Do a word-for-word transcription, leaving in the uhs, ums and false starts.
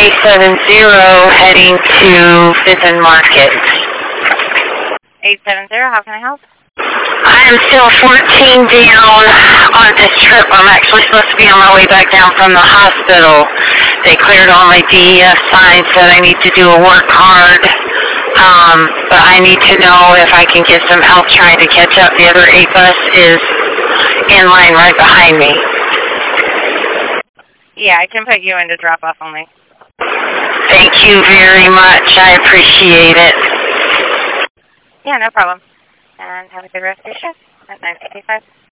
eight seven zero heading to Fifth and Market. eight seven zero, how can I help? I am still fourteen down on this trip. I'm actually supposed to be on my way back down from the hospital. They cleared all my D E F signs, said I need to do a work hard. Um, but I need to know if I can get some help trying to catch up. The other eight bus is in line right behind me. Yeah, I can put you into drop-off only. Thank you very much. I appreciate it. Yeah, no problem. And have a good rest of your shift at nine fifty-five.